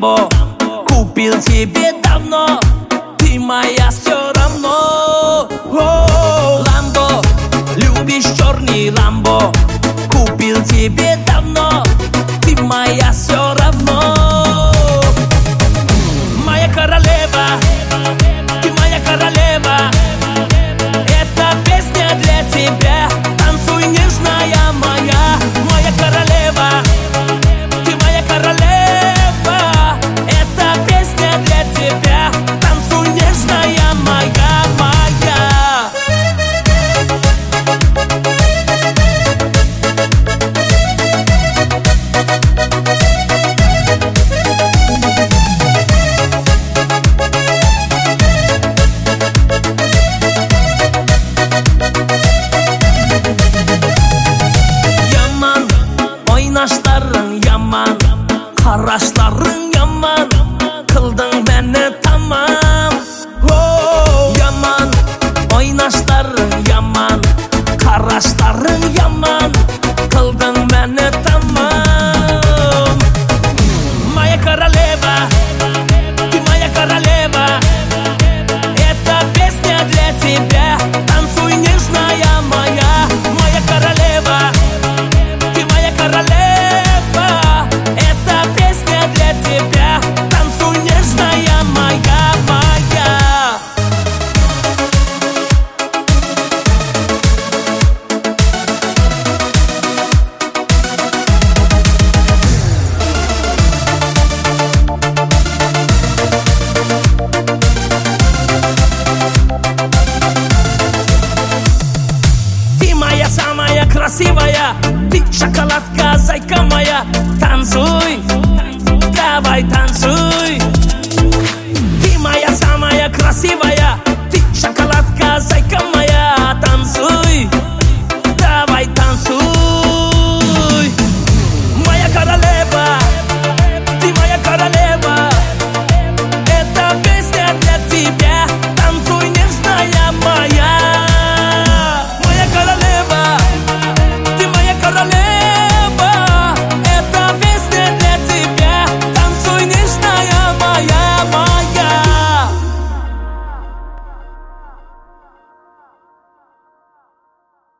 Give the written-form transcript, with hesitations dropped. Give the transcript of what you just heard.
Ламбо купил тебе давно, ты моя все равно. Ламбо, любишь черный Ламбо, купил тебе давно, ты моя все равно. Моя королева, ты моя королева, эта песня для тебя. Танцуй, нежная моя, моя королева, ты моя королева, эта песня для тебя. Танцуй, нежная моя, моя. Oynaşların yaman, qarashların yaman, qilding meni tamam. Yaman, oynaşların yaman, qarashların yaman, qilding meni tamam. Моя королева, ты моя королева, эта песня для тебя. Танцуй, нежная моя, моя королева, ты моя королева, эта песня для тебя. Танцуй, нежная моя, моя. Ты моя самая красивая, ты шоколадка, зайка моя. Танцуй, давай танцуй. Ты моя самая красивая, ты шоколадка, зайка моя.